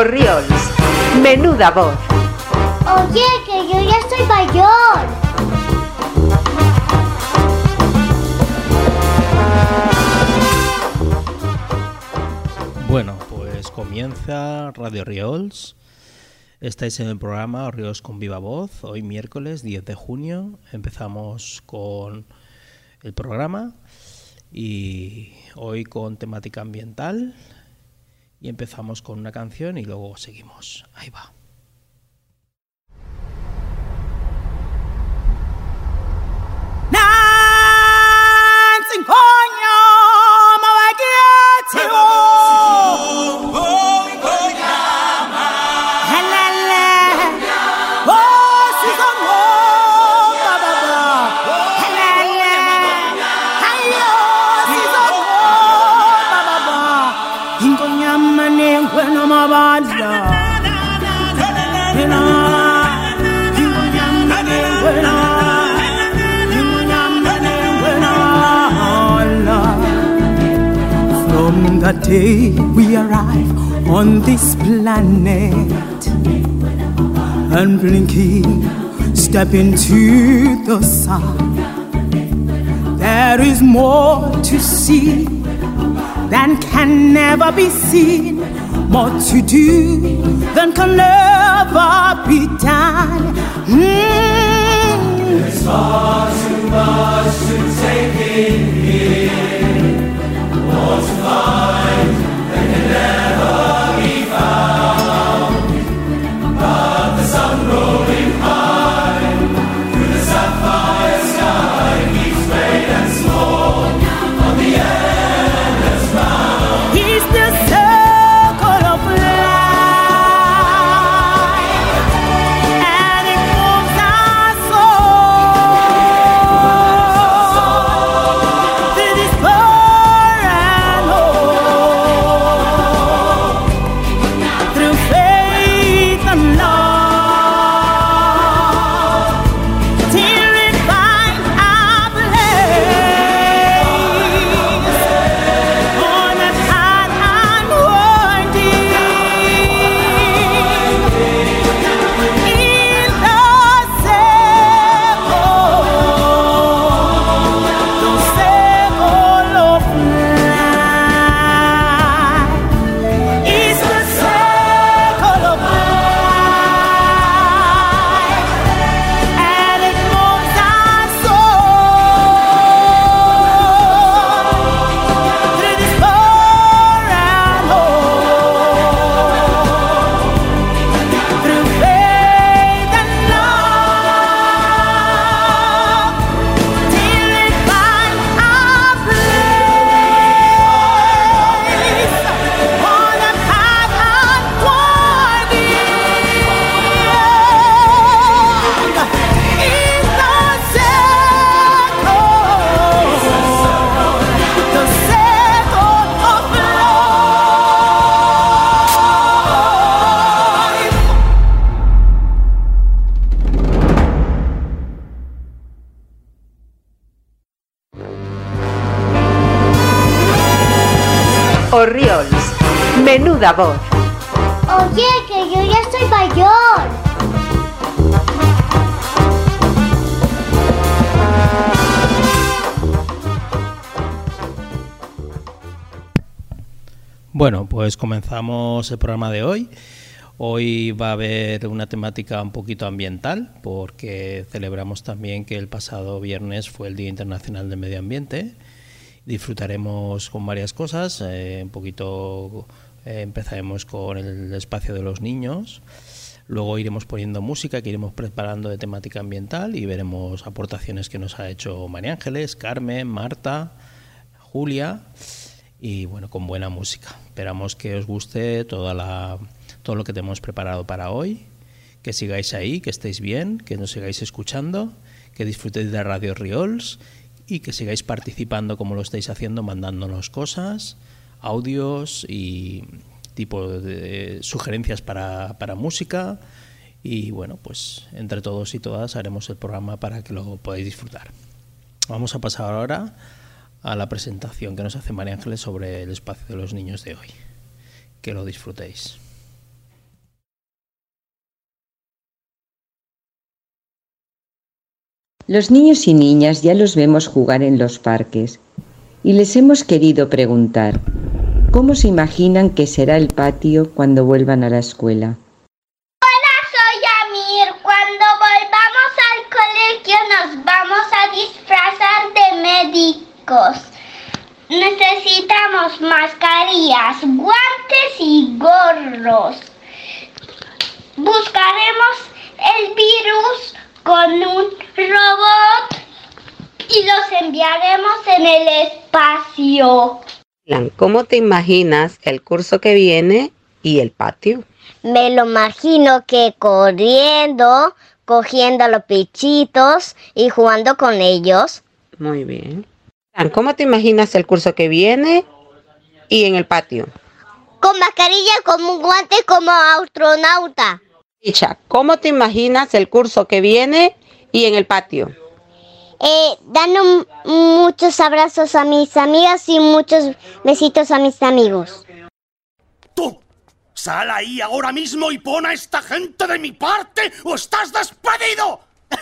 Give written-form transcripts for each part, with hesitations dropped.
Orriols, menuda voz. Oye, que yo ya soy mayor. Bueno, pues comienza Radio Orriols. Estáis en el programa Orriols con viva voz. Hoy miércoles 10 de junio empezamos con el programa y hoy con temática ambiental y empezamos con una canción y luego seguimos. Ahí va. From the day we arrive on this planet and blinking, step into the sun, there is more to see than can never be seen, more to do than can never be done. There's far too much to take in here, more to find than can never be found. But the sun rolling high through the sapphire sky keeps great and small on the endless round. He's the circle of life, and it moves our soul through this far and home, through faith and love, till we find our place on a path unwinding in the circle of life. It's the circle of life, and it moves our soul through this far and home, through faith and love, till we find our place on a path unwinding in the circle of life. Orriols, menuda voz. Oye, que yo ya soy mayor. Bueno, pues comenzamos el programa de hoy. Hoy va a haber una temática un poquito ambiental porque celebramos también que el pasado viernes fue el Día Internacional del Medio Ambiente. Disfrutaremos con varias cosas, un poquito empezaremos con el espacio de los niños, luego iremos poniendo música que iremos preparando de temática ambiental y veremos aportaciones que nos ha hecho María Ángeles, Carmen, Marta, Julia y bueno, con buena música. Esperamos que os guste todo lo que tenemos preparado para hoy, que sigáis ahí, que estéis bien, que nos sigáis escuchando, que disfrutéis de Radio Orriols y que sigáis participando como lo estáis haciendo, mandándonos cosas, audios y tipo de sugerencias para música y bueno, pues entre todos y todas haremos el programa para que lo podáis disfrutar. Vamos a pasar ahora a la presentación que nos hace María Ángeles sobre el espacio de los niños de hoy. Que lo disfrutéis. Los niños y niñas ya los vemos jugar en los parques y les hemos querido preguntar, ¿cómo se imaginan que será el patio cuando vuelvan a la escuela? Hola, soy Amir. Cuando volvamos al colegio nos vamos a disfrazar de médicos. Necesitamos mascarillas, guantes y gorros. Buscaremos el virus con un robot y los enviaremos en el espacio. ¿Cómo te imaginas el curso que viene y el patio? Me lo imagino que corriendo, cogiendo los bichitos y jugando con ellos. Muy bien. ¿Cómo te imaginas el curso que viene y en el patio? Con mascarilla, con un guante como astronauta. Licha, ¿cómo te imaginas el curso que viene y en el patio? Dando muchos abrazos a mis amigas y muchos besitos a mis amigos. ¡Tú! ¡Sal ahí ahora mismo y pon a esta gente de mi parte o estás despedido!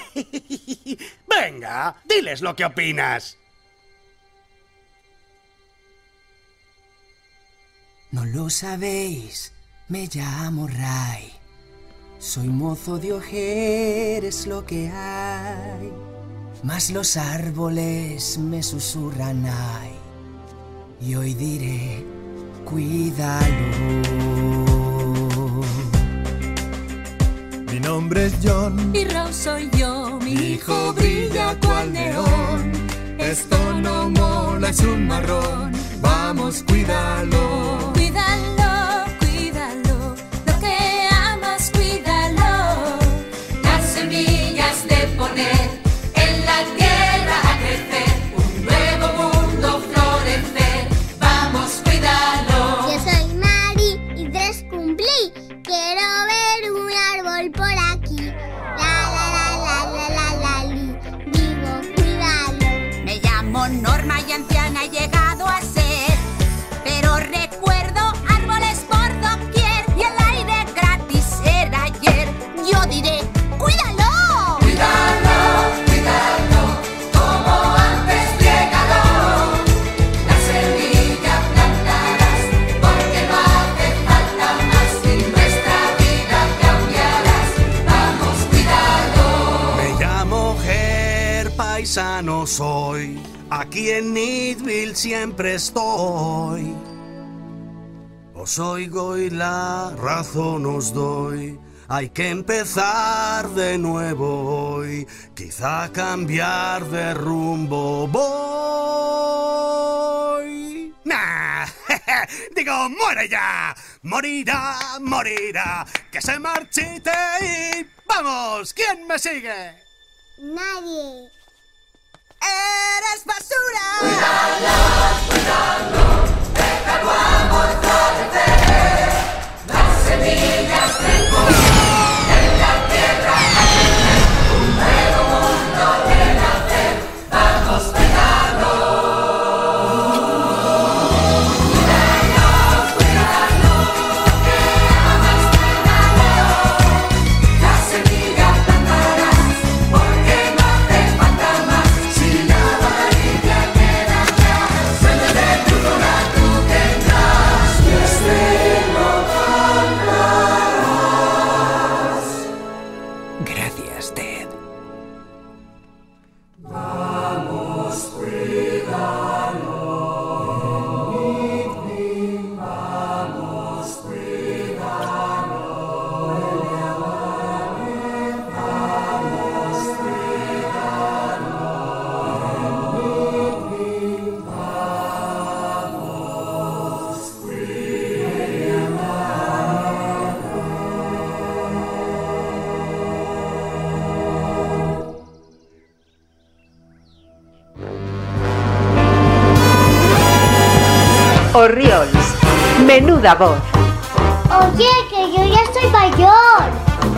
Venga, diles lo que opinas. No lo sabéis, me llamo Ray. Soy mozo de Ojer, es lo que hay. Mas los árboles me susurran ay. Y hoy diré, cuídalo. Mi nombre es John Y Rose soy yo, mi hijo brilla cual neón. Esto no mola, es un marrón. Vamos, cuídalo. Cuídalo, cuídalo, lo que amas, cuídalo. Las semillas de poner en la tierra a crecer, un nuevo mundo florecer. Vamos, cuídalo. Yo soy Mari y 3 cumplí. Quiero ver un árbol por aquí. La li. Digo, cuídalo. Me llamo Norma y anciana he llegado a ser. Pero recuerdo árboles por doquier y el aire gratis era ayer. Yo diré, ¡cuídalo! Cuídalo, cuídalo, como antes llégalo. La semilla plantarás, porque no hace falta más. Y nuestra vida cambiarás. Vamos, cuídalo. Me llamo Ger, paisano soy. Aquí en Needville siempre estoy. Os oigo y la razón os doy. Hay que empezar de nuevo hoy. Quizá cambiar de rumbo voy. Nah, digo, muere ya. Morirá, morirá. Que se marchite y vamos. ¿Quién me sigue? Nadie. ¡Eres basura! Cuídalo, cuídalo, déjalo amor florecer. Las semillas del poder en la tierra a crecer. Un nuevo mundo renacer. Vamos, cuídalo. Cuídalo, cuídalo, que amas, cuídalo. La semilla plantarás, porque no hace falta más. Si la varilla queda atrás, sueño de tu luna tú tendrás. Y estreno cantarás. Gracias, Ted. Vamos, cuídalo. Vamos, cuídalo. Vamos, Orriols, menuda voz. Oye, que yo ya soy mayor.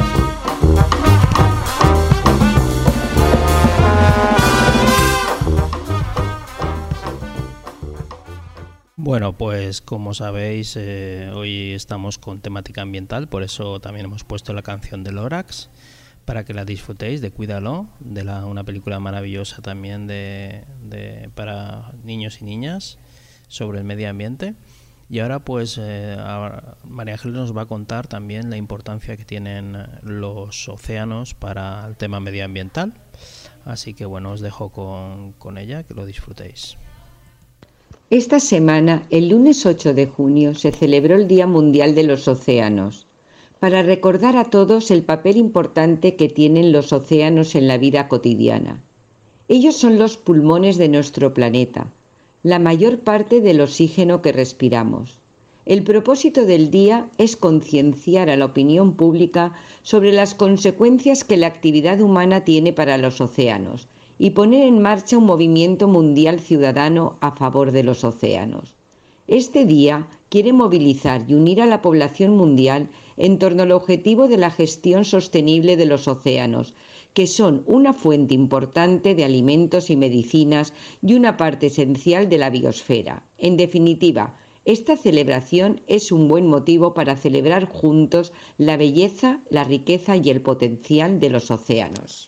Bueno, pues como sabéis, hoy estamos con temática ambiental, por eso también hemos puesto la canción de Lorax, para que la disfrutéis, de Cuídalo, una película maravillosa también para niños y niñas sobre el medio ambiente. Y ahora pues María Ángeles nos va a contar también la importancia que tienen los océanos para el tema medioambiental. Así que bueno, os dejo con ella, que lo disfrutéis. Esta semana, el lunes 8 de junio, se celebró el Día Mundial de los Océanos, para recordar a todos el papel importante que tienen los océanos en la vida cotidiana. Ellos son los pulmones de nuestro planeta, la mayor parte del oxígeno que respiramos. El propósito del día es concienciar a la opinión pública sobre las consecuencias que la actividad humana tiene para los océanos y poner en marcha un movimiento mundial ciudadano a favor de los océanos. Este día quiere movilizar y unir a la población mundial en torno al objetivo de la gestión sostenible de los océanos, que son una fuente importante de alimentos y medicinas y una parte esencial de la biosfera. En definitiva, esta celebración es un buen motivo para celebrar juntos la belleza, la riqueza y el potencial de los océanos.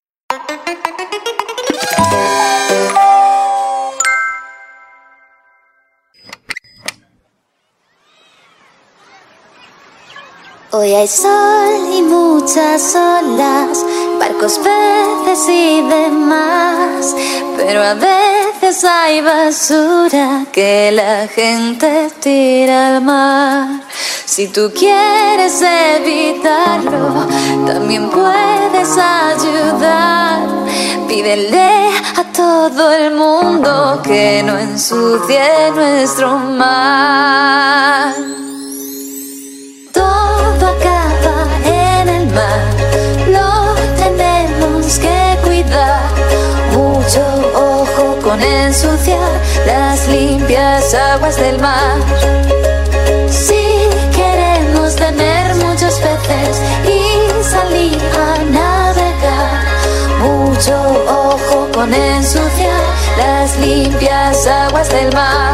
Hoy hay sol y muchas olas, barcos, peces y demás, pero a veces hay basura que la gente tira al mar. Si tú quieres evitarlo, también puedes ayudar. Pídele a todo el mundo que no ensucie nuestro mar. Todo acaba en el mar, lo tenemos que cuidar. Mucho ojo con ensuciar las limpias aguas del mar. Si queremos tener muchos peces y salir a navegar, mucho ojo con ensuciar las limpias aguas del mar.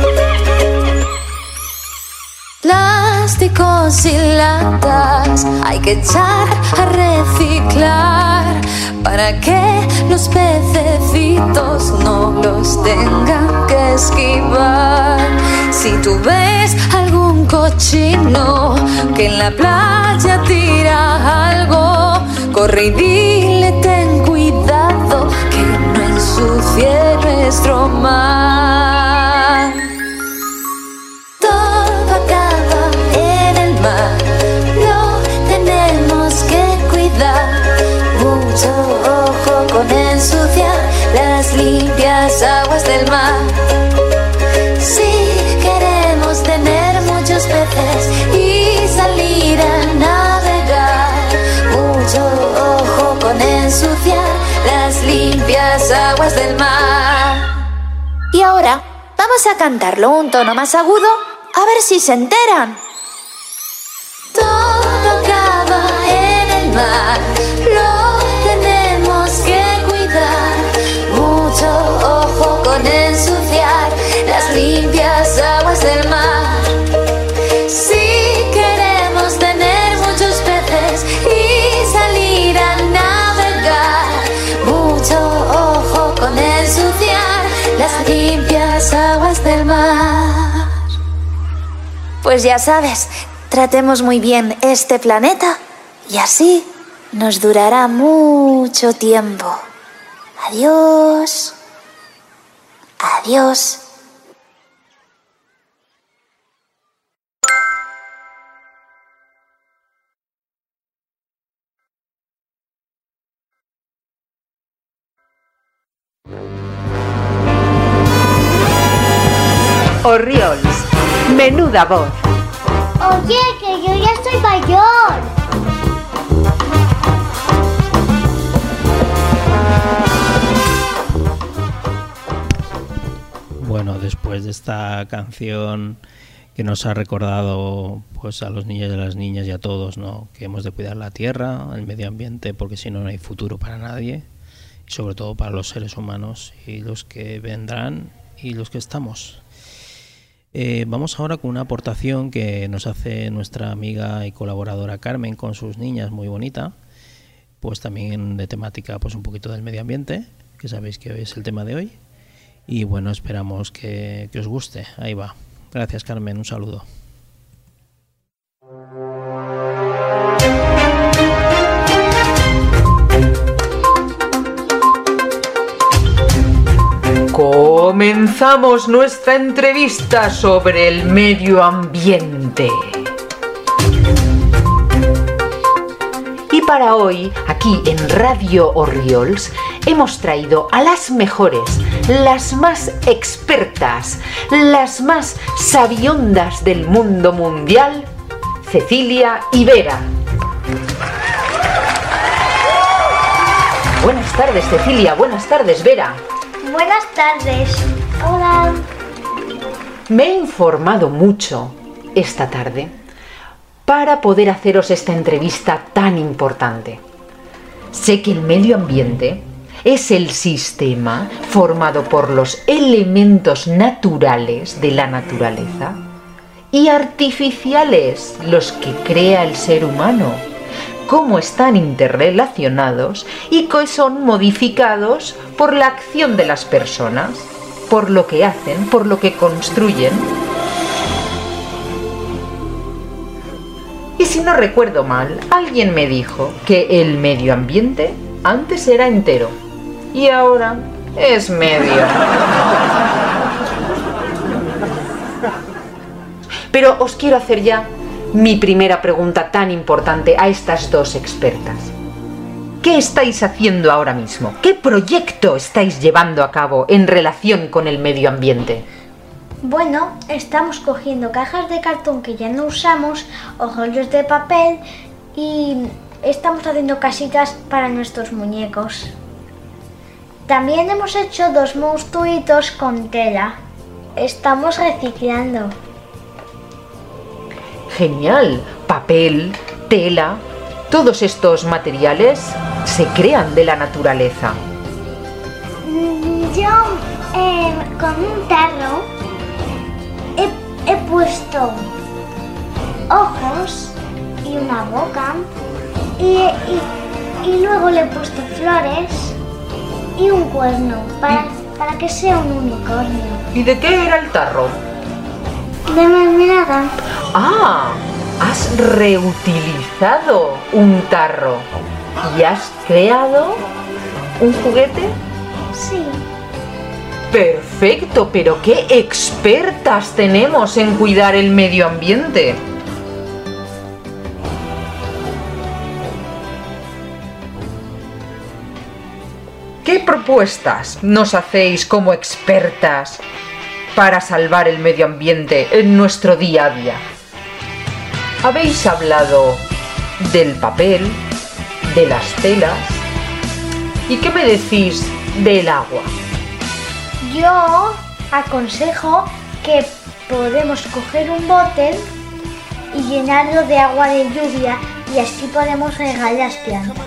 Plásticos y latas hay que echar a reciclar para que los pececitos no los tengan que esquivar. Si tú ves algún cochino que en la playa tira algo, corre y dile ten cuidado que no ensucie nuestro mar. Lo tenemos que cuidar. Mucho ojo con ensuciar las limpias aguas del mar. Si queremos tener muchos peces y salir a navegar, mucho ojo con ensuciar las limpias aguas del mar. Y ahora vamos a cantarlo un tono más agudo, a ver si se enteran. Todo acaba en el mar, lo tenemos que cuidar. Mucho ojo con ensuciar las limpias aguas del mar. Si queremos tener muchos peces y salir a navegar, mucho ojo con ensuciar las limpias aguas del mar. Pues ya sabes, tratemos muy bien este planeta y así nos durará mucho tiempo. Adiós. Adiós. Orriols, menuda voz. Oye, que yo ya soy mayor. Bueno, después de esta canción que nos ha recordado pues a los niños y a las niñas y a todos, ¿no?, que hemos de cuidar la tierra, el medio ambiente, porque si no, no hay futuro para nadie, y sobre todo para los seres humanos y los que vendrán y los que estamos. Vamos ahora con una aportación que nos hace nuestra amiga y colaboradora Carmen con sus niñas, muy bonita. pues también de temática, pues un poquito del medio ambiente, que sabéis que hoy es el tema de hoy. Y bueno, esperamos que os guste. Ahí va. Gracias, Carmen. Un saludo. Comenzamos nuestra entrevista sobre el medio ambiente. Y para hoy, aquí en Radio Orriols, hemos traído a las mejores, las más expertas, las más sabiondas del mundo mundial, Cecilia y Vera. Buenas tardes, Cecilia. Buenas tardes, Vera. Buenas tardes. Hola. Me he informado mucho esta tarde para poder haceros esta entrevista tan importante. Sé que el medio ambiente es el sistema formado por los elementos naturales de la naturaleza y artificiales, los que crea el ser humano, cómo están interrelacionados y que son modificados por la acción de las personas, por lo que hacen, por lo que construyen. Y si no recuerdo mal, alguien me dijo que el medio ambiente antes era entero y ahora es medio. Pero os quiero hacer ya mi primera pregunta tan importante a estas dos expertas. ¿Qué estáis haciendo ahora mismo? ¿Qué proyecto estáis llevando a cabo en relación con el medio ambiente? Bueno, estamos cogiendo cajas de cartón que ya no usamos o rollos de papel y estamos haciendo casitas para nuestros muñecos. También hemos hecho 2 monstruitos con tela. Estamos reciclando. Genial. Papel, tela, todos estos materiales se crean de la naturaleza. Yo con un tarro he puesto ojos y una boca y luego le he puesto flores y un cuerno para que sea un unicornio. ¿Y de qué era el tarro? De mermelada. ¡Ah! Has reutilizado un tarro y has creado un juguete. Sí. Perfecto, pero qué expertas tenemos en cuidar el medio ambiente. ¿Qué propuestas nos hacéis como expertas para salvar el medio ambiente en nuestro día a día? Habéis hablado del papel, de las telas. ¿Y qué me decís del agua? Yo aconsejo que podemos coger un bote y llenarlo de agua de lluvia y así podemos regar las plantas.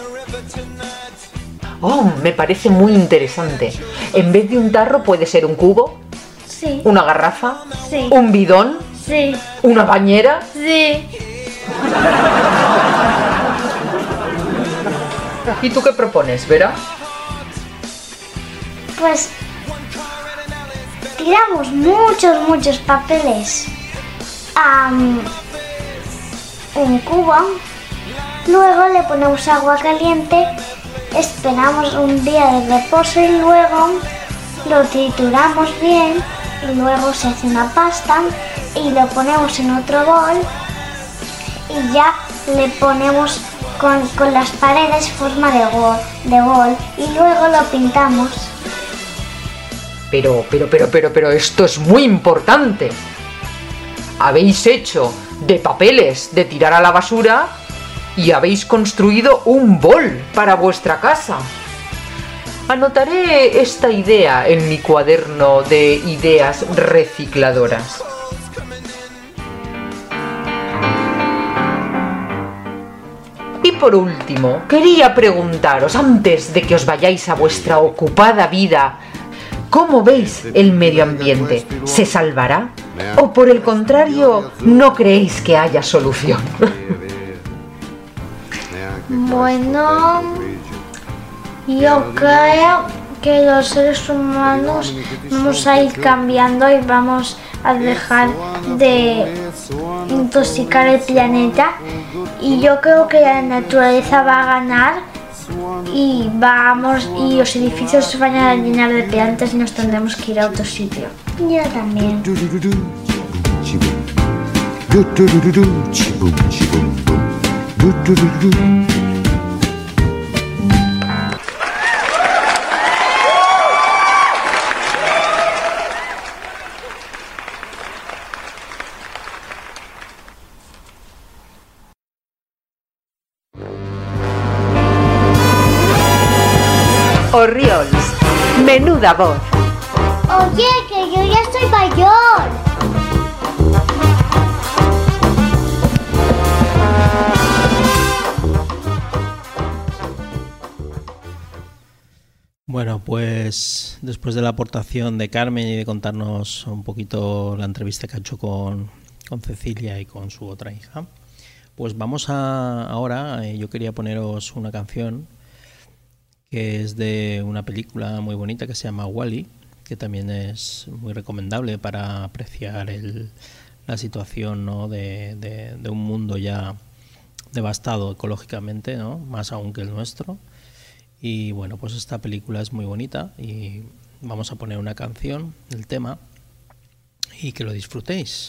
Oh, me parece muy interesante. En vez de un tarro puede ser un cubo, sí, una garrafa, sí, un bidón, sí, una bañera. Sí. ¿Y tú qué propones, Vera? Pues tiramos muchos papeles a un cubo, luego le ponemos agua caliente, esperamos un día de reposo y luego lo trituramos bien y luego se hace una pasta y lo ponemos en otro bol y ya le ponemos con las paredes forma de bol y luego lo pintamos. Pero esto es muy importante. Habéis hecho de papeles de tirar a la basura y habéis construido un bol para vuestra casa. Anotaré esta idea en mi cuaderno de ideas recicladoras. Y por último, quería preguntaros, antes de que os vayáis a vuestra ocupada vida, ¿cómo veis el medio ambiente? ¿Se salvará? ¿O por el contrario, no creéis que haya solución? Bueno, yo creo que los seres humanos vamos a ir cambiando y vamos a dejar de intoxicar el planeta, y yo creo que la naturaleza va a ganar y los edificios se van a llenar de plantas y nos tendremos que ir a otro sitio. Yo también. Orriols, menuda voz. Oye, que yo ya soy mayor. Bueno, pues después de la aportación de Carmen y de contarnos un poquito la entrevista que ha hecho con Cecilia y con su otra hija, pues vamos ahora, yo quería poneros una canción que es de una película muy bonita que se llama Wall-E, que también es muy recomendable para apreciar la situación, ¿no?, de un mundo ya devastado ecológicamente, ¿no?, más aún que el nuestro. Y bueno, pues esta película es muy bonita y vamos a poner una canción, el tema, y que lo disfrutéis.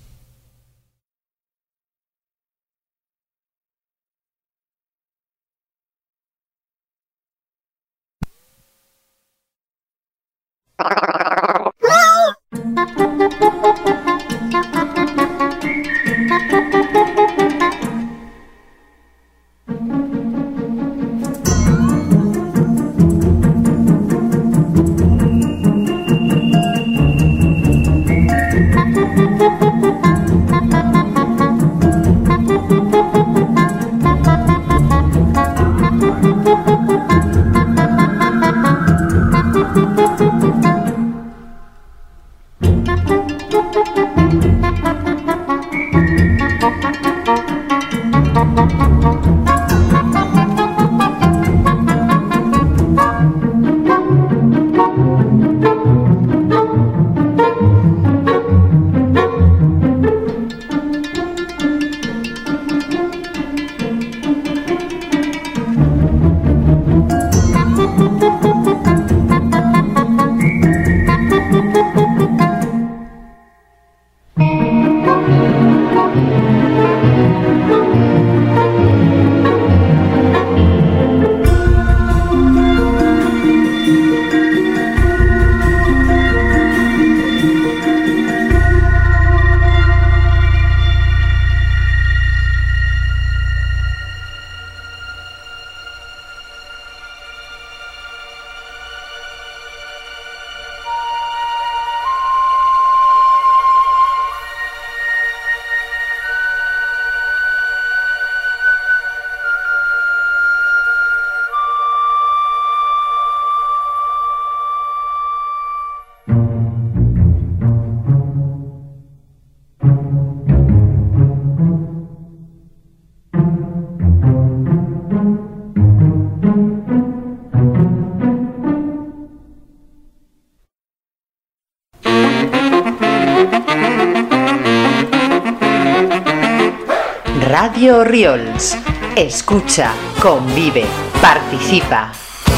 Radio Orriols. Escucha, convive, participa.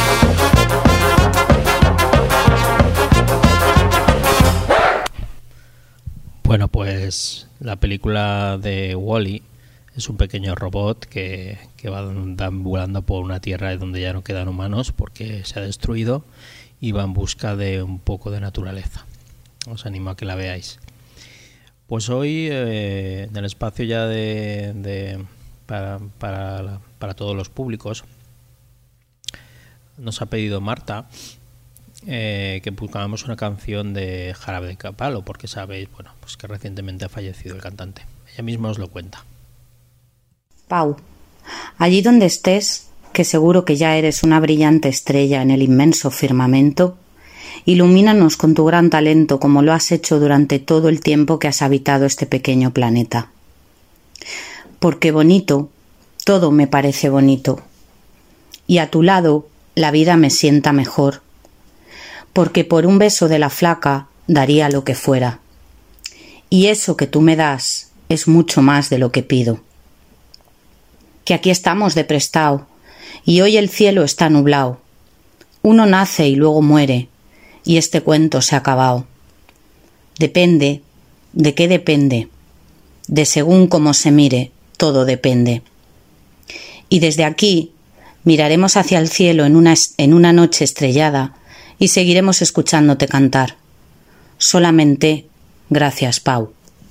Bueno, pues la película de Wall-E es un pequeño robot que va volando por una tierra donde ya no quedan humanos porque se ha destruido y va en busca de un poco de naturaleza. Os animo a que la veáis. Pues hoy en el espacio ya para todos los públicos nos ha pedido Marta que buscábamos una canción de Jarabe de Palo, porque sabéis, bueno, pues que recientemente ha fallecido el cantante. Ella misma os lo cuenta. Pau, allí donde estés, que seguro que ya eres una brillante estrella en el inmenso firmamento, ilumínanos con tu gran talento como lo has hecho durante todo el tiempo que has habitado este pequeño planeta. Porque bonito todo me parece bonito. Y a tu lado la vida me sienta mejor, porque por un beso de la flaca daría lo que fuera. Y eso que tú me das es mucho más de lo que pido. Que aquí estamos de prestao, y hoy el cielo está nublao. Uno nace y luego muere, y este cuento se ha acabado. Depende, ¿de qué depende? De según cómo se mire, todo depende. Y desde aquí miraremos hacia el cielo en una noche estrellada y seguiremos escuchándote cantar. Solamente gracias, Pau.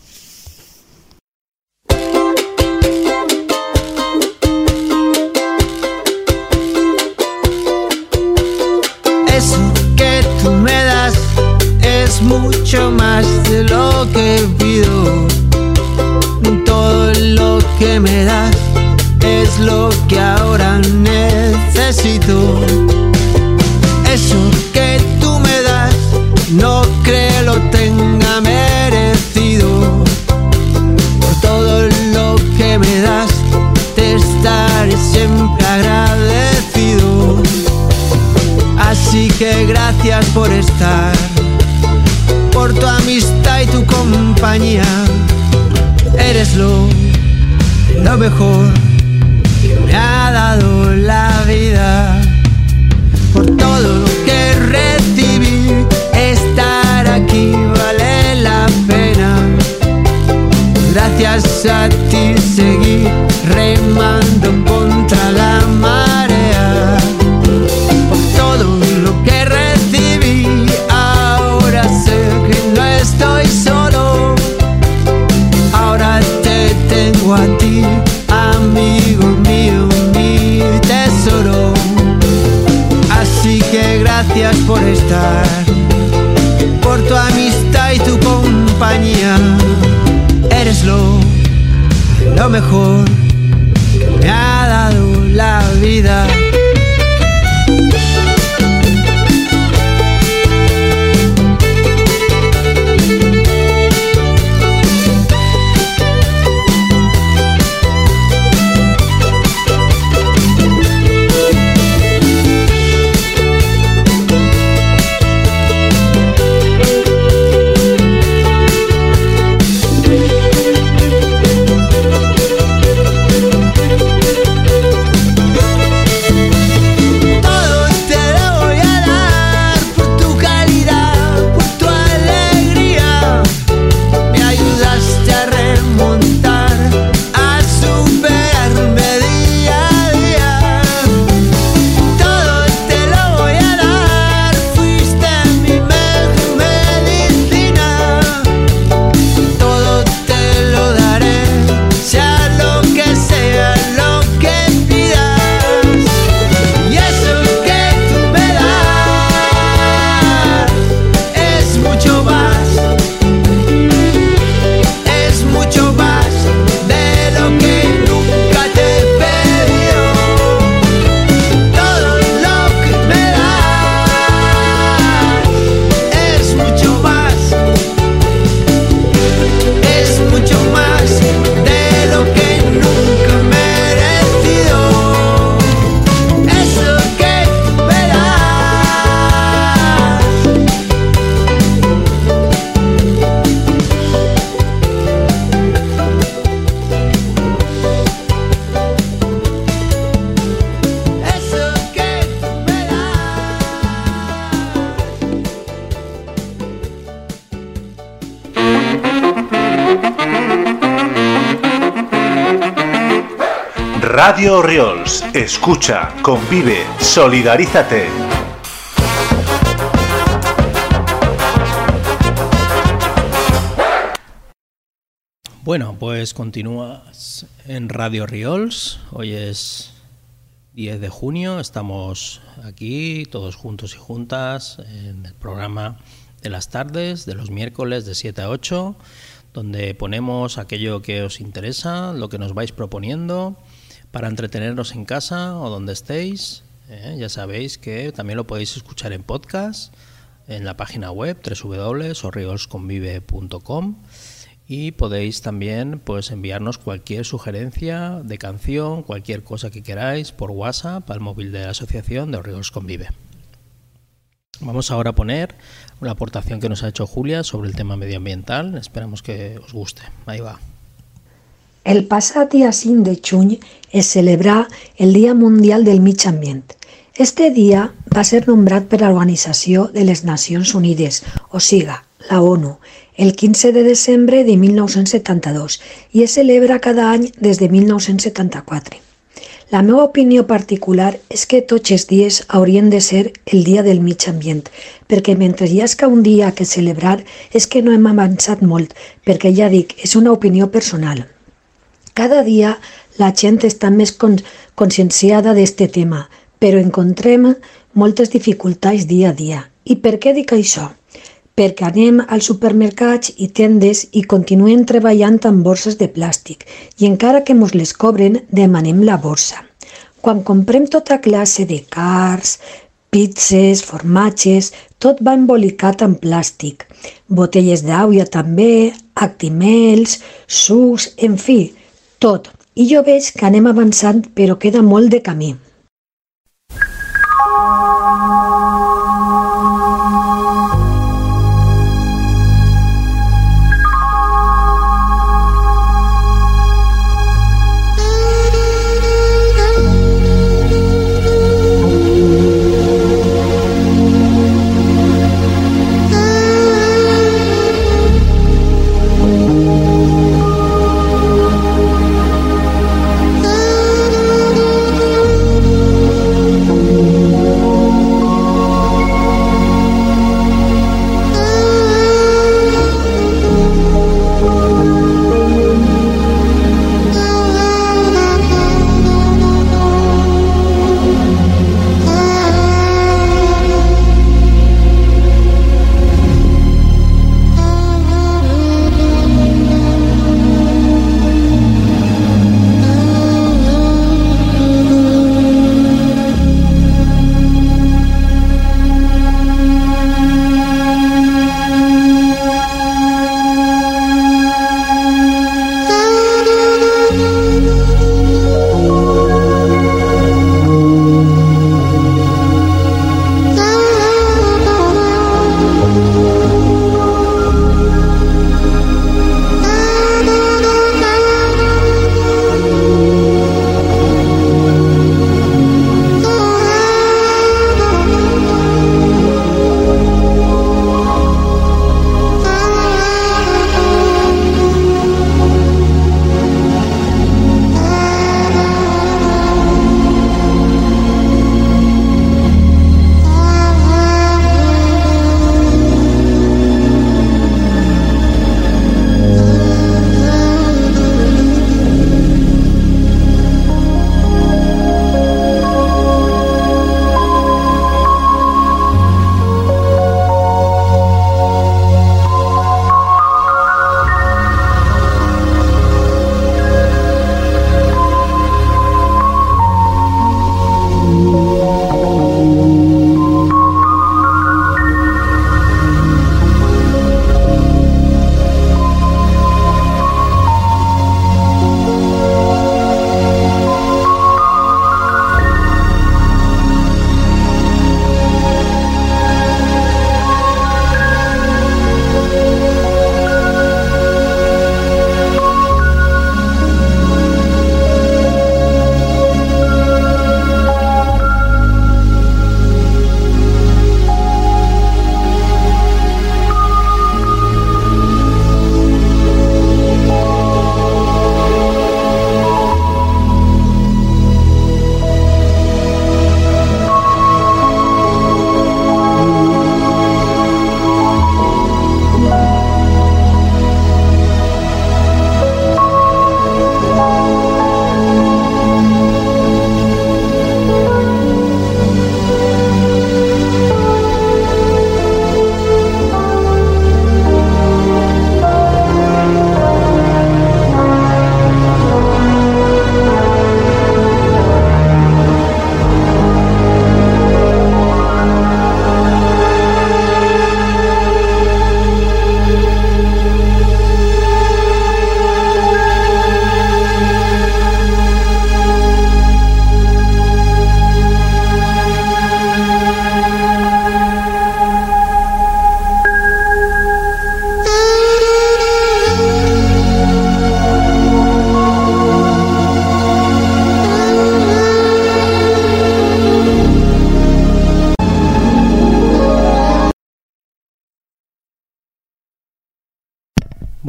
Eso que tú me das es mucho más de lo que pido. Todo lo que me das es lo que ahora necesito. Eso que tú me das no creo lo tenga merecido. Por todo lo que me das te estaré siempre agradecido. Así que gracias por estar, por tu amistad y tu compañía. Eres lo mejor que me ha dado la vida. Por todo lo que recibí, estar aquí vale la pena. Gracias a ti seguí remando contra la marea. Por todo lo que recibí, ahora sé que no estoy solo. Ahora te tengo a ti, amigo mío, mi tesoro. Así que gracias por estar, por tu amistad y tu compañía. Eres lo mejor que me ha dado la vida. Radio Orriols, escucha, convive, solidarízate. Bueno, pues continúas en Radio Orriols. Hoy es 10 de junio, estamos aquí todos juntos y juntas en el programa de las tardes, de los miércoles de 7 a 8, donde ponemos aquello que os interesa, lo que nos vais proponiendo, para entretenernos en casa o donde estéis. Ya sabéis que también lo podéis escuchar en podcast, en la página web www.orriolsconvive.com, Y podéis también pues enviarnos cualquier sugerencia de canción, cualquier cosa que queráis por WhatsApp al móvil de la Asociación de Orriols Convive. Vamos ahora a poner una aportación que nos ha hecho Julia sobre el tema medioambiental. Esperamos que os guste. Ahí va. El passat dia 5 de juny es celebra el Dia Mundial del Mig Ambient. Este dia va ser nombrat per l'Organització de les Nacions Unides, o siga, la ONU, el 15 de desembre de 1972 i es celebra cada any des de 1974. La meva opinió particular és que tots els dies haurien de ser el Dia del Mig Ambient, perquè mentre hi ha un dia que celebrar és que no hem avançat molt, perquè ja dic, és una opinió personal. Cada dia la gent està més conscienciada d'este tema, però encontrem moltes dificultats dia a dia. I per què dic això? Perquè anem als supermercats i tendes i continuem treballant amb borses de plàstic i encara que mos les cobren, demanem la borsa. Quan comprem tota classe de carns, pizzas, formatges, tot va embolicat en plàstic. Botelles d'aigua també, actimels, sucs, en fi, tot. I jo veig que anem avançant però queda molt de camí.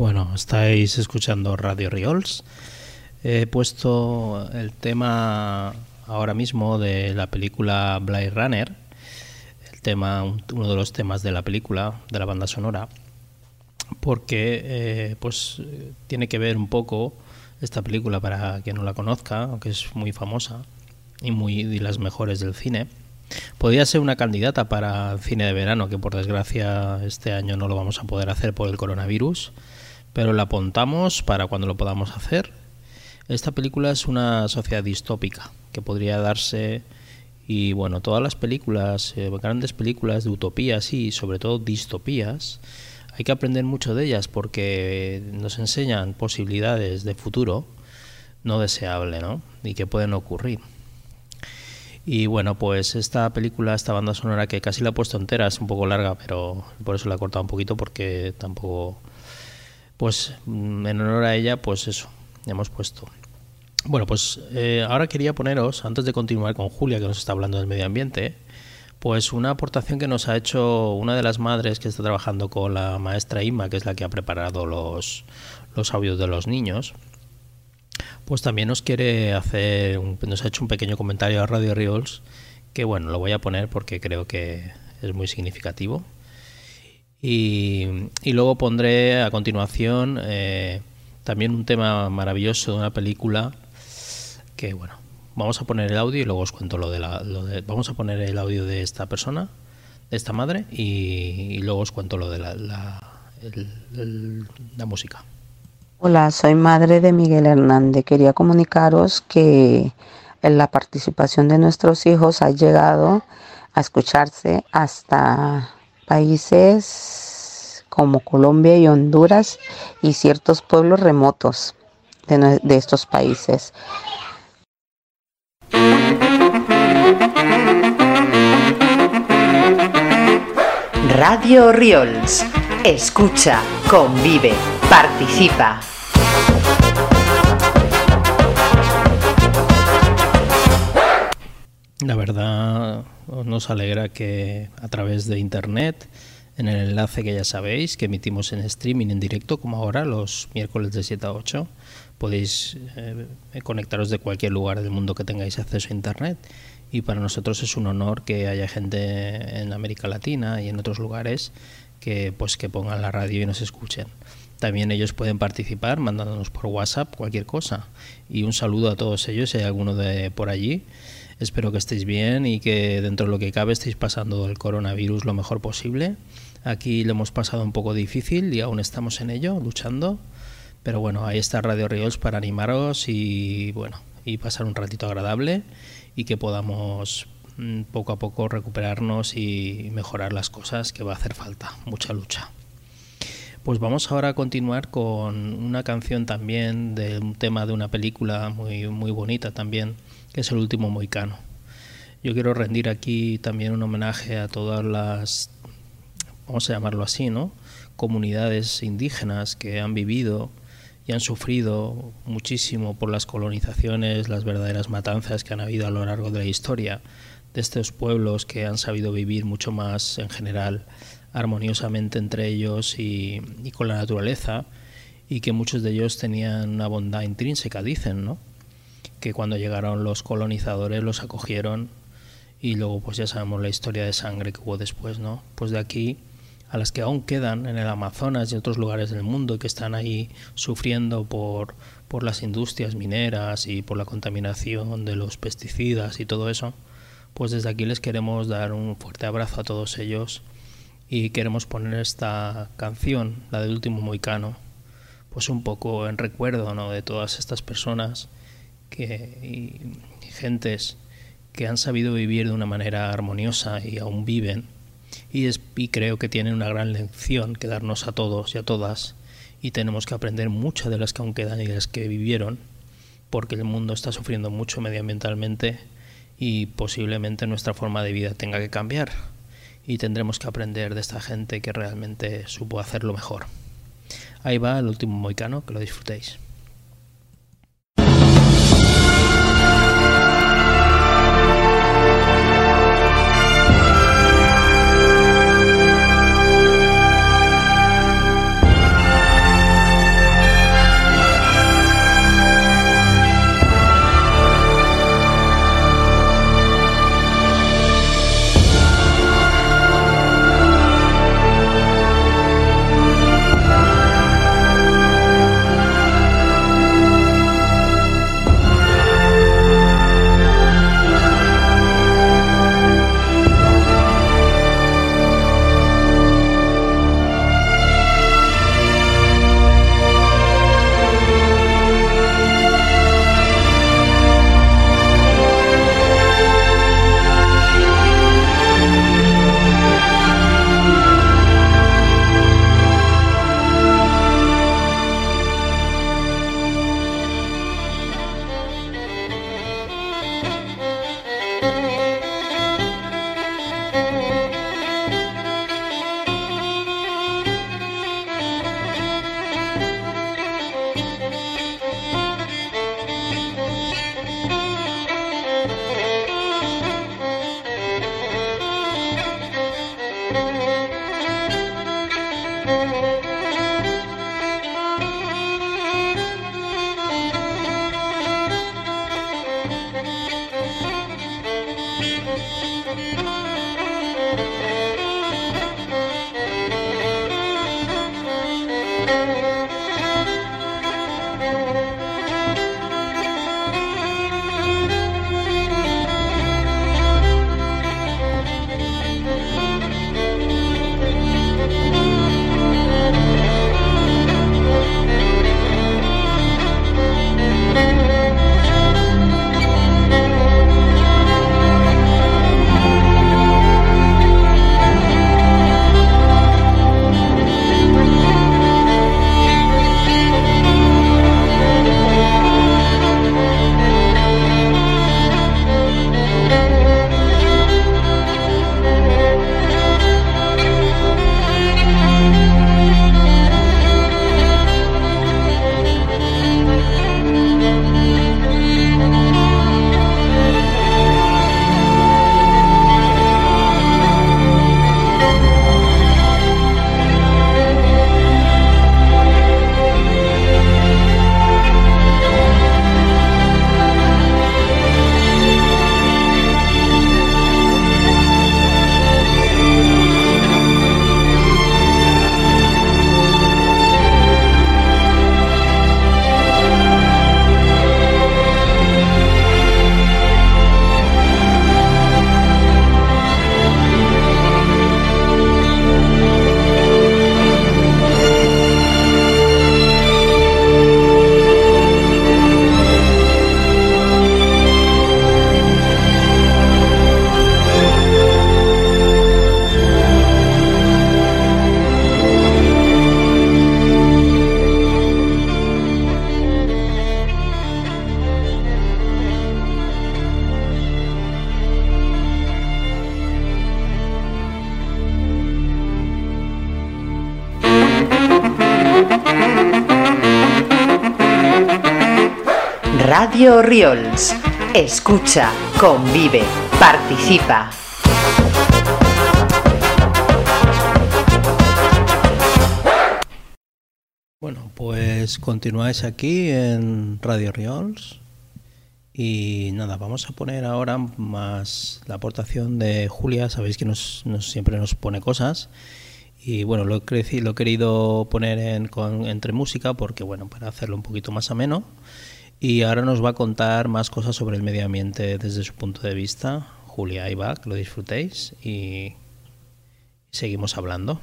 Bueno, estáis escuchando Radio Riols. He puesto el tema ahora mismo de la película Blade Runner, el tema, uno de los temas de la película, de la banda sonora, porque pues tiene que ver un poco esta película, para quien no la conozca, aunque es muy famosa y muy de las mejores del cine. Podría ser una candidata para el cine de verano, que por desgracia este año no lo vamos a poder hacer por el coronavirus, pero la apuntamos para cuando lo podamos hacer. Esta película es una sociedad distópica que podría darse, y bueno, todas las películas, grandes películas de utopías y sobre todo distopías, hay que aprender mucho de ellas porque nos enseñan posibilidades de futuro no deseable, ¿no? Y que pueden ocurrir. Y bueno, pues esta película, esta banda sonora, que casi la he puesto entera, es un poco larga, pero por eso la he cortado un poquito, porque tampoco, pues en honor a ella, pues eso, hemos puesto. Bueno, pues ahora quería poneros, antes de continuar con Julia, que nos está hablando del medio ambiente, pues una aportación que nos ha hecho una de las madres que está trabajando con la maestra Inma, que es la que ha preparado los audios de los niños. Pues también nos quiere hacer, nos ha hecho un pequeño comentario a Radio Riols, que bueno, lo voy a poner porque creo que es muy significativo. Y luego pondré a continuación también un tema maravilloso de una película que bueno, vamos a poner el audio y luego os cuento vamos a poner el audio de esta persona, de esta madre, y luego os cuento lo de la música. Hola, soy madre de Miguel Hernández. Quería comunicaros que la participación de nuestros hijos ha llegado a escucharse hasta países como Colombia y Honduras y ciertos pueblos remotos de estos países. Radio Riols. Escucha, convive, participa. La verdad nos alegra que a través de internet, en el enlace que ya sabéis, que emitimos en streaming en directo, como ahora los miércoles de 7 a 8, podéis conectaros de cualquier lugar del mundo que tengáis acceso a internet. Y para nosotros es un honor que haya gente en América Latina y en otros lugares que pongan la radio y nos escuchen. También ellos pueden participar mandándonos por WhatsApp cualquier cosa. Y un saludo a todos ellos, si hay alguno de por allí. Espero que estéis bien y que dentro de lo que cabe estéis pasando el coronavirus lo mejor posible. Aquí lo hemos pasado un poco difícil y aún estamos en ello, luchando. Pero bueno, ahí está Radio Riols para animaros y bueno, y pasar un ratito agradable y que podamos poco a poco recuperarnos y mejorar las cosas, que va a hacer falta, mucha lucha. Pues vamos ahora a continuar con una canción también de un tema de una película muy, muy bonita también, que es El último mohicano. Yo quiero rendir aquí también un homenaje a todas las, vamos a llamarlo así, ¿no?, comunidades indígenas que han vivido y han sufrido muchísimo por las colonizaciones, las verdaderas matanzas que han habido a lo largo de la historia, de estos pueblos que han sabido vivir mucho más en general armoniosamente entre ellos y con la naturaleza, y que muchos de ellos tenían una bondad intrínseca, dicen, ¿no?, que cuando llegaron los colonizadores los acogieron, y luego pues ya sabemos la historia de sangre que hubo después, ¿no? Pues de aquí a las que aún quedan en el Amazonas y otros lugares del mundo, que están ahí sufriendo por las industrias mineras y por la contaminación de los pesticidas y todo eso, pues desde aquí les queremos dar un fuerte abrazo a todos ellos y queremos poner esta canción, la del último mohicano, pues un poco en recuerdo, ¿no?, de todas estas personas y gentes que han sabido vivir de una manera armoniosa y aún viven. Y creo que tienen una gran lección que darnos a todos y a todas, y tenemos que aprender mucho de las que aún quedan y de las que vivieron, porque el mundo está sufriendo mucho medioambientalmente y posiblemente nuestra forma de vida tenga que cambiar, y tendremos que aprender de esta gente que realmente supo hacerlo mejor. Ahí va El último mohicano, que lo disfrutéis. Radio Riols. Escucha, convive, participa. Bueno, pues continuáis aquí en Radio Riols y nada, vamos a poner ahora más la aportación de Julia. Sabéis que siempre nos pone cosas y bueno, lo he querido poner entre música porque bueno, para hacerlo un poquito más ameno, y ahora nos va a contar más cosas sobre el medio ambiente desde su punto de vista. Julia, ahí va, que lo disfrutéis y seguimos hablando.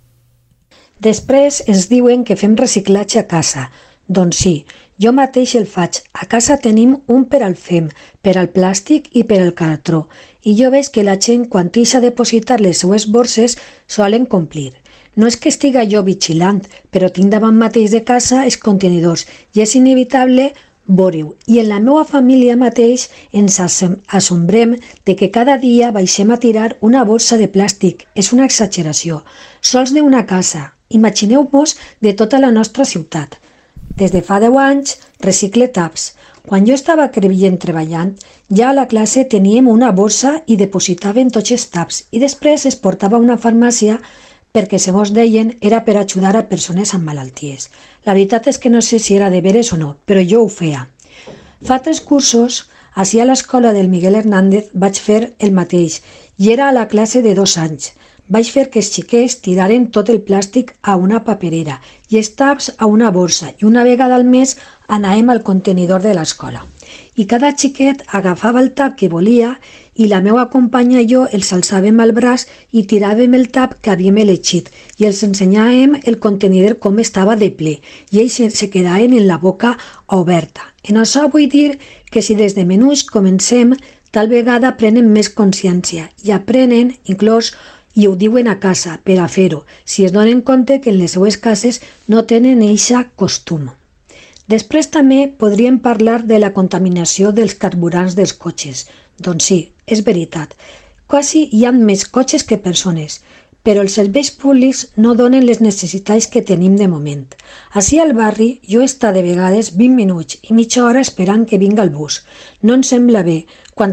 Després ens diuen que fem reciclatge a casa. Doncs sí, jo mateix el faig. A casa tenim un per al fem, per al plàstic i per al cartró. I jo veig que la gent, quan deixa depositar les seues borses, solen complir. No és que estiga jo vigilant, però tinc davant mateix de casa els contenidors i és inevitable veure-ho. I en la meva família mateix ens assombrem de que cada dia baixem a tirar una borsa de plàstic. És una exageració. Sols d'una casa. Imagineu-vos de tota la nostra ciutat. Des de fa 10 anys recicle taps. Quan jo estava a Crevillent treballant, ja a la classe teníem una borsa i depositaven tots els taps i després es portava a una farmàcia perquè, segons deien, era per ajudar a persones amb malalties. La veritat és que no sé si era de veres o no, però jo ho feia. Fa 3 cursos, ací a l'escola del Miguel Hernández, vaig fer el mateix i era a la classe de 2 anys. Vaig fer que els xiquets tiraren tot el plàstic a una paperera i els taps a una borsa i una vegada al mes anàvem al contenidor de l'escola. I cada xiquet agafava el tap que volia i la meva companya i jo els alçàvem al braç i tiràvem el tap que havíem elegit i els ensenyàvem el contenidor com estava de ple i ells se quedaven en la boca oberta. En això vull dir que si des de menuts comencem, tal vegada prenen més consciència i aprenen, inclús i ho diuen a casa per a fer-ho, si es donen compte que en les seues cases no tenen eixa costum. Després també podríem parlar de la contaminació dels carburants dels cotxes. Doncs sí, és veritat. Quasi hi ha més cotxes que persones, però els serveis públics no donen les necessitats que tenim de moment. Ací al barri jo he estat de vegades 20 minuts i mitja hora esperant que vinga el bus. No em sembla bé quan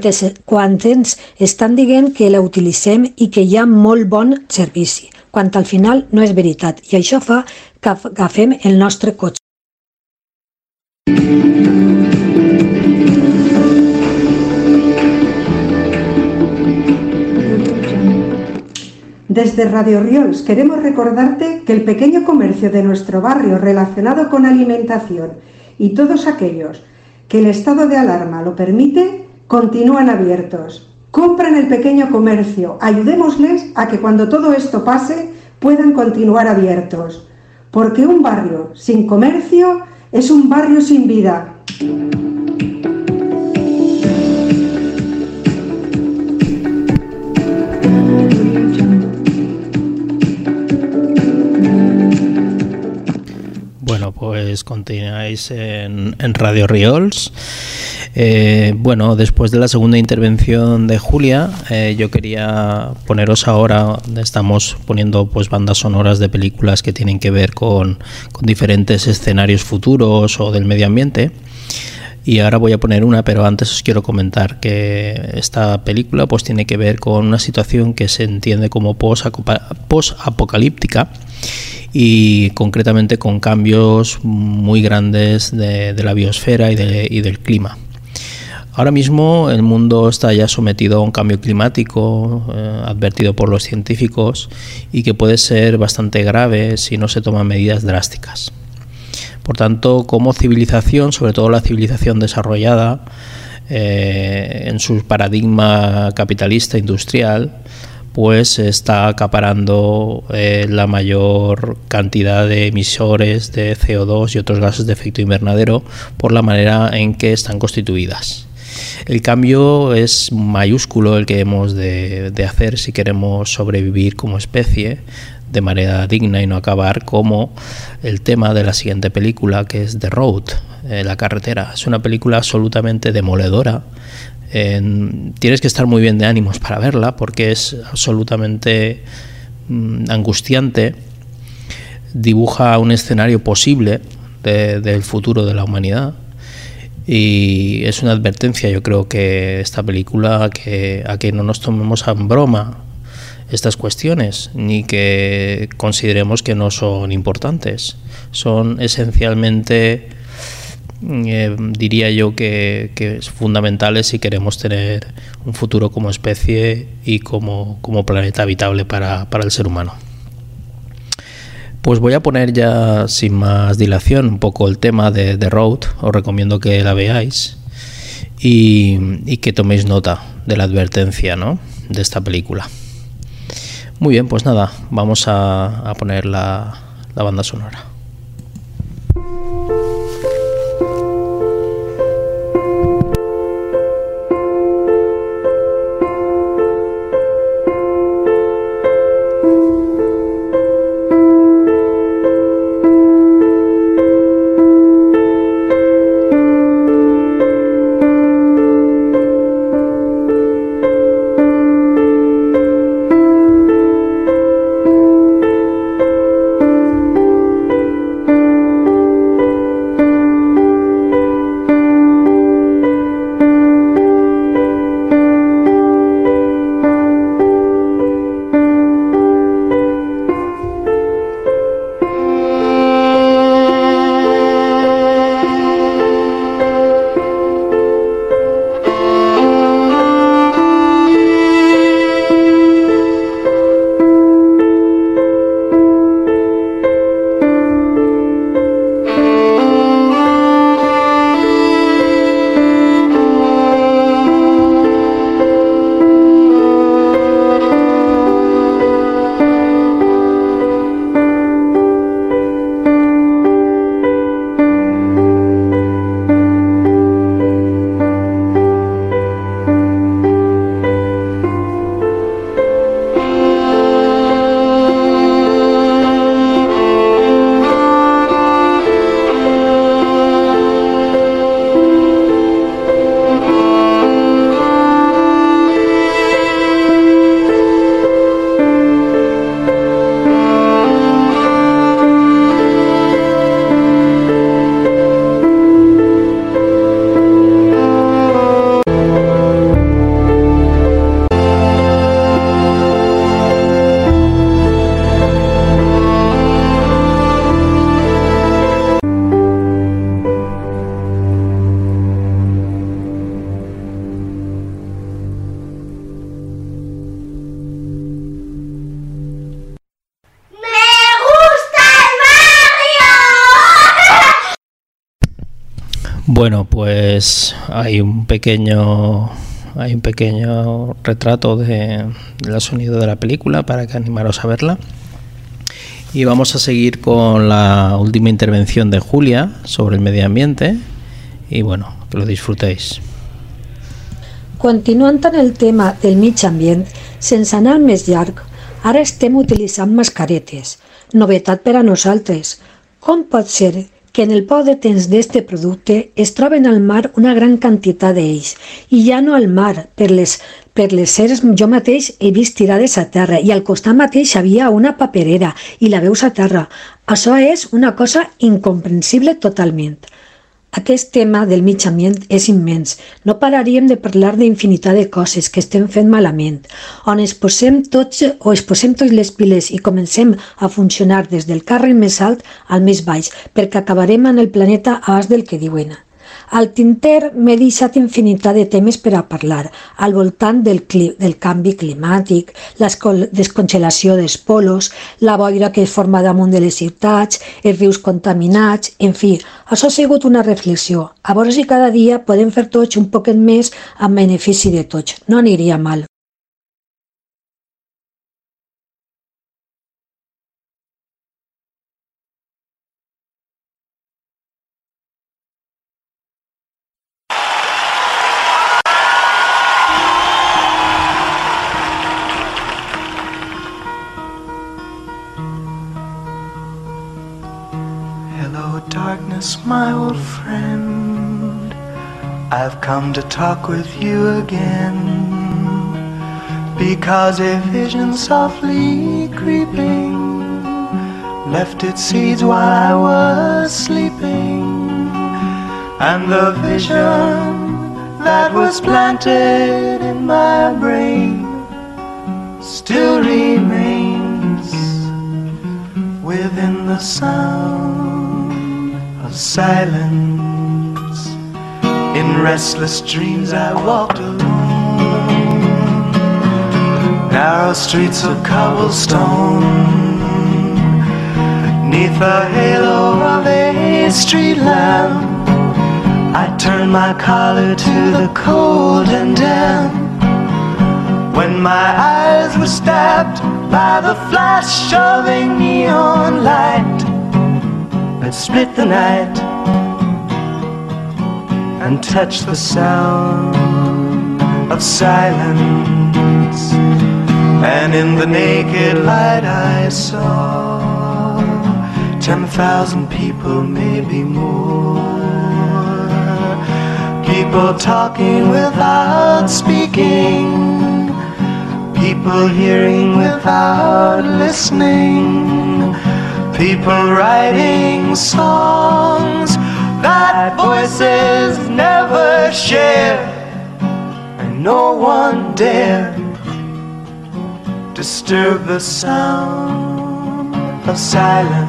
ens estan dient que la utilitzem i que hi ha molt bon servici, quan al final no és veritat i això fa que agafem el nostre cotxe. Desde Radio Riols queremos recordarte que el pequeño comercio de nuestro barrio relacionado con alimentación y todos aquellos que el estado de alarma lo permite, continúan abiertos. Compra en el pequeño comercio, ayudémosles a que cuando todo esto pase puedan continuar abiertos. Porque un barrio sin comercio es un barrio sin vida. Bueno, pues continuáis en Radio Riols. Bueno, después de la segunda intervención de Julia, yo quería poneros ahora, estamos poniendo pues bandas sonoras de películas que tienen que ver con diferentes escenarios futuros o del medio ambiente. Y ahora voy a poner una, pero antes os quiero comentar que esta película pues tiene que ver con una situación que se entiende como post-apocalíptica y concretamente con cambios muy grandes de la biosfera y del clima. Ahora mismo el mundo está ya sometido a un cambio climático advertido por los científicos y que puede ser bastante grave si no se toman medidas drásticas. Por tanto, como civilización, sobre todo la civilización desarrollada en su paradigma capitalista industrial, pues está acaparando la mayor cantidad de emisores de CO2 y otros gases de efecto invernadero por la manera en que están constituidas. El cambio es mayúsculo el que hemos de hacer si queremos sobrevivir como especie de manera digna y no acabar como el tema de la siguiente película, que es The Road, La carretera. Es una película absolutamente demoledora. Tienes que estar muy bien de ánimos para verla porque es absolutamente angustiante. Dibuja un escenario posible del futuro de la humanidad Y es una advertencia, yo creo, que esta película, a que no nos tomemos a broma estas cuestiones, ni que consideremos que no son importantes. Son esencialmente, diría yo, que fundamentales si queremos tener un futuro como especie y como planeta habitable para el ser humano. Pues voy a poner ya sin más dilación un poco el tema de The Road. Os recomiendo que la veáis y que toméis nota de la advertencia, ¿no?, de esta película. Muy bien, pues nada, vamos a poner la banda sonora. Bueno, pues hay un pequeño retrato del sonido de la película para que animaros a verla. Y vamos a seguir con la última intervención de Julia sobre el medio ambiente. Y bueno, que lo disfrutéis. Continuant en el tema del mig ambient, sense anar més llarg, ara estem utilitzant mascaretes. Novetat per a nosaltres. Com pot ser que en el poc de temps d'este producte es troben al mar una gran quantitat d'ells, i ja no al mar, per les ceres jo mateix he vist tirades a terra, i al costat mateix havia una paperera, i la veus a terra. Això és una cosa incomprensible totalment. Aquest tema del mig ambient és immens. No pararíem de parlar d'infinitat de coses que estem fent malament. On es posem tots les piles i comencem a funcionar des del càrrec més alt al més baix, perquè acabarem en el planeta abans del que diuen. Al tinter m'he deixat infinitat de temes per a parlar, al voltant del canvi climàtic, la descongelació dels polos, la boira que es forma damunt de les ciutats, els rius contaminats, en fi, això ha sigut una reflexió. A veure si cada dia podem fer tots un poquet més en benefici de tots. No aniria mal. My old friend, I've come to talk with you again, because a vision softly creeping left its seeds while I was sleeping. and the vision that was planted in my brain still remains within the sound of silence. In restless dreams I walked alone, narrow streets of cobblestone, neath the halo of a street lamp. I turned my collar to the cold and damp, when my eyes were stabbed by the flash of a neon light that split the night and touched the sound of silence. And in the naked light I saw 10,000 people, maybe more, people talking without speaking, people hearing without listening, people writing songs that voices never share, and no one dare disturb the sound of silence.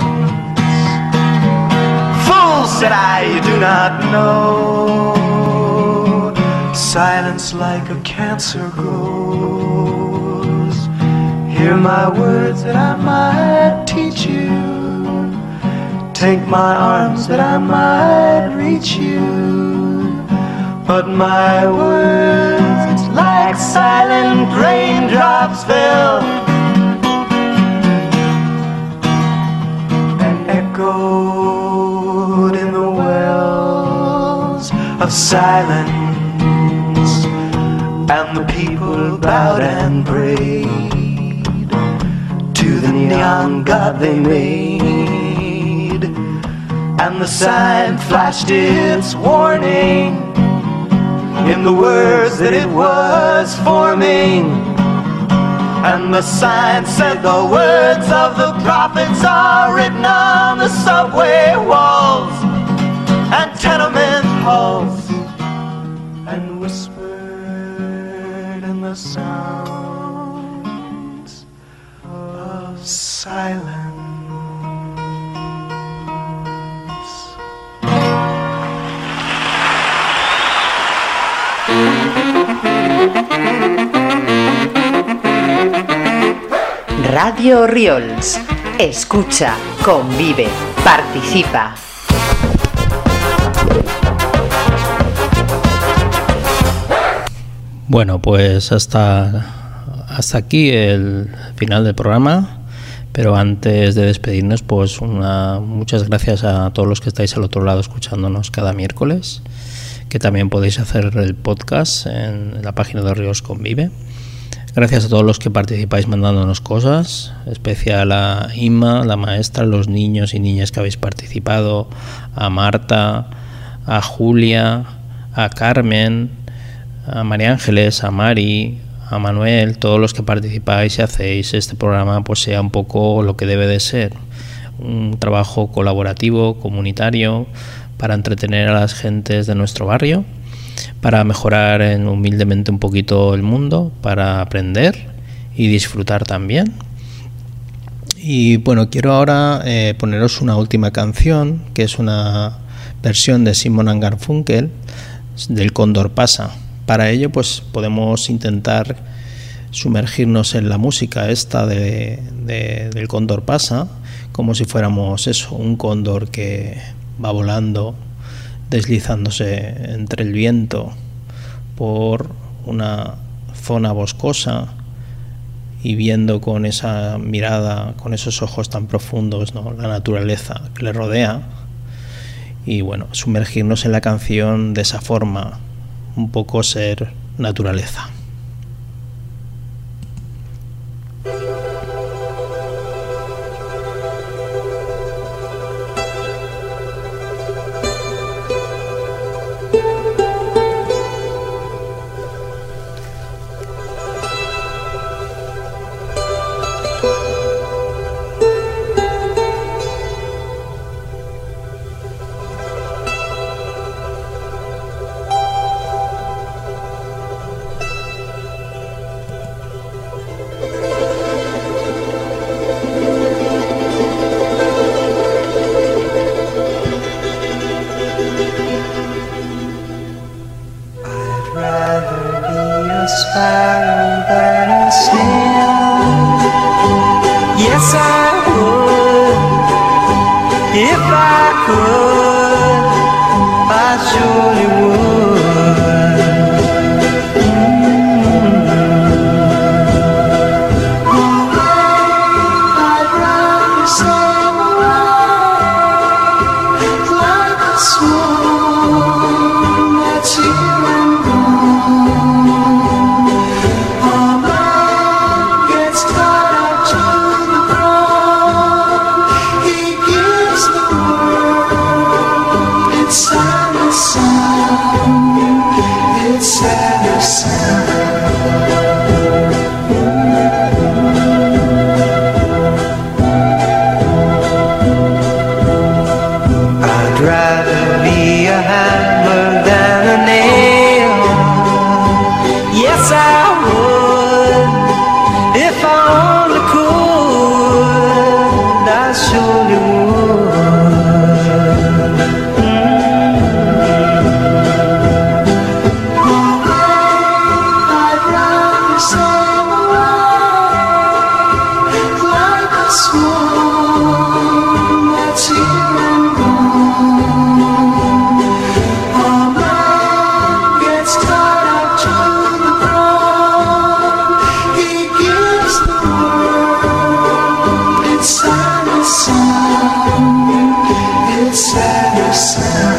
Fool, said I, you do not know, silence like a cancer grows. Hear my words that I might teach you, take my arms that I might reach you, but my words like silent raindrops fell and echoed in the wells of silence. And the people bowed and prayed to the neon god they made, and the sign flashed its warning in the words that it was forming. And the sign said the words of the prophets are written on the subway walls and tenement halls, and whispered in the sounds of silence. Radio Riols. Escucha, convive, participa. Bueno, pues hasta aquí el final del programa. Pero antes de despedirnos, pues muchas gracias a todos los que estáis al otro lado escuchándonos cada miércoles, que también podéis hacer el podcast en la página de Ríos Convive. Gracias a todos los que participáis mandándonos cosas, especial a Inma, la maestra, los niños y niñas que habéis participado, a Marta, a Julia, a Carmen, a María Ángeles, a Mari, a Manuel, todos los que participáis y hacéis este programa pues sea un poco lo que debe de ser, un trabajo colaborativo, comunitario, para entretener a las gentes de nuestro barrio, para mejorar humildemente un poquito el mundo, para aprender y disfrutar también. Y bueno, quiero ahora poneros una última canción, que es una versión de Simon & Garfunkel del Cóndor pasa. Para ello pues podemos intentar sumergirnos en la música esta del Cóndor pasa, como si fuéramos eso, un cóndor que va volando, deslizándose entre el viento por una zona boscosa y viendo con esa mirada, con esos ojos tan profundos, ¿no?, la naturaleza que le rodea. Y bueno, sumergirnos en la canción de esa forma, un poco ser naturaleza. sparrow than a snail. Yes, I would. If I could, I surely would. I'd rather sail away like a swan that's here and gone. A man gets tied up to the ground. He gives the word. It's sad as sound. It's sad as sound. I'd rather be a hammer than a nail. Yes, I would. If I only could, I surely would. I'd rather sail away like a swan that's here and gone. A man gets tied up to the ground. He gives the word. It's sad as sound. It's sad as sound.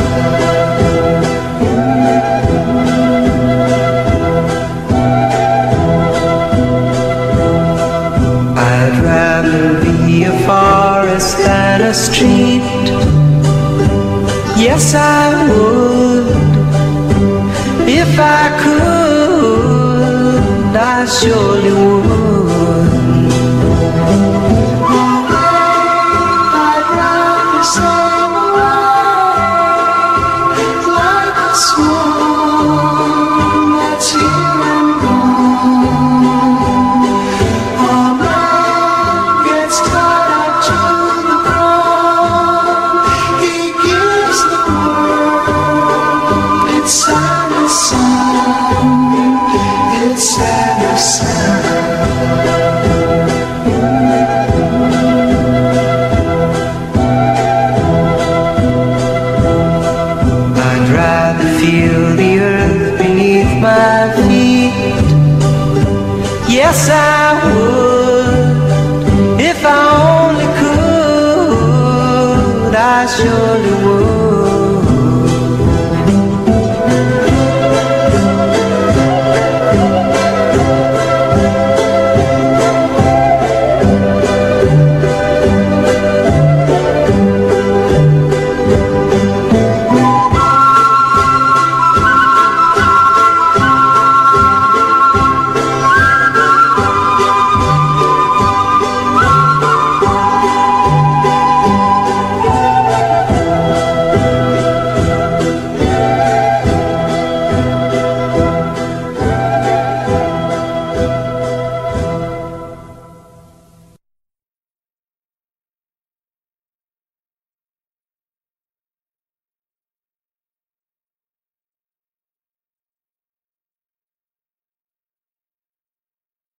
I'd rather be a forest than a street. Yes, I would. If I could, I surely would. I'd rather sail away like a swan that's here and gone. A man gets tied up to the ground. He gives the word. It's sad as sound. It's sad as sound. I'd rather feel the earth beneath my feet. Yes, I